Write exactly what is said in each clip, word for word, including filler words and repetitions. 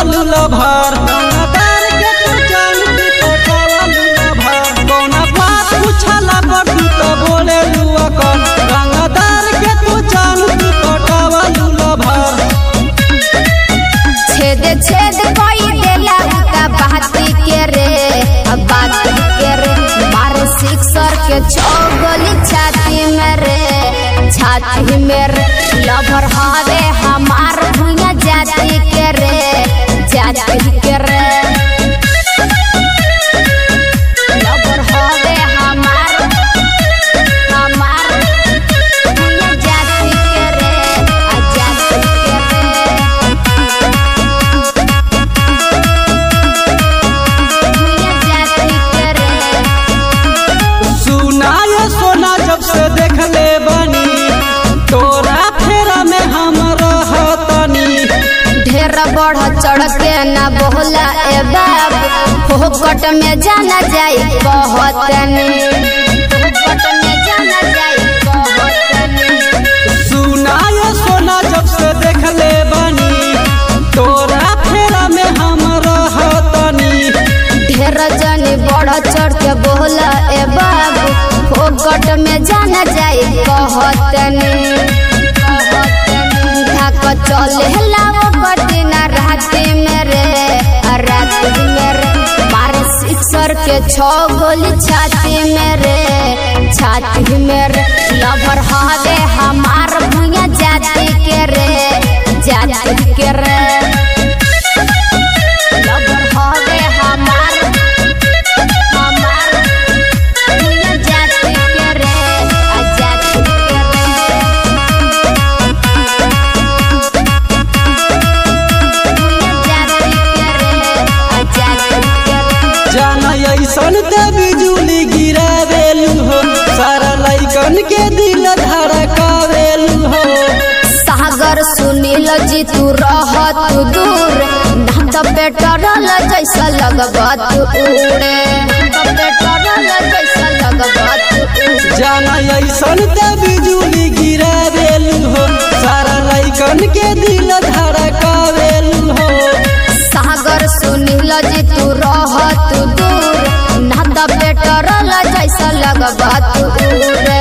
लूला भार रंगदार के तू जान तू पटावा लूला भार कौना बात पूछला पर तू तो बोले लुआ कर रंगदार के तू जान तू पटावा लूला भार छेद छेद कोई देला का बाती के रे अब बाती के रे मार सिक्सर के छौ गोली छाती में रे छाती में रे लभर हावे हमार भुइया जाती के रे जाती के रे लभर हावे हमार हमार भुइया जाती के रे आ जाती के रे भुइया जाती के रे सुना ये सोना जब से देख ले बनी तोरा फेरा में हम रहतनी ढेर बढ़ चढ़ के न बोला ए बाबू फोकट में जाना जाई कहतनी फोकट में जाना जाई कहतनी सुना ये सोना जब से देख ले बनी तोरा फेरा में हम रहतनी ढेर जनी बढ़ चढ़ के बोला ए बाबू फोकट में जाना जाई कहतनी धक चले लाओ कटिना राती मेरे राती मेरे मारे सिक्सर के छौ गोली छाती मेरे छाती मेरे लभर हावे हमार भुइया जाती के रे जाती के रे लभर हावे हमार हमार भुइया जाती के रे आ जाती के रे जाना ऐसन ते बिजुली गिरावेलू हो सारा लइकन के दिल धड़कावेलू हो सागर सुनील जी तू रहत दूर ना तो पेट्रोल जैसा लगबत उड़े ना तो पेट्रोल जैसा लगबत उड़े जाना ऐसन ते बिजुली गिरावेलू हो सारा लइकन के दिल धड़कावेलू हो सागर सुनील जी तू रहत दूर ना तो पेट्रोल जैसा लगबत उड़े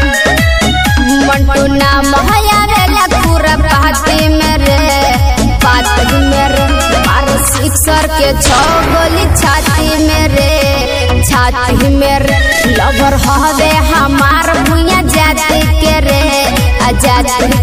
मंटू नाम हयावेला पूरा पार्टी मेरे पार्टी मेरे मार सिक्सर के छौ गोली छाती मेरे छाती मेरे लभर हवे हमार भुइया जाती के रे आ जाती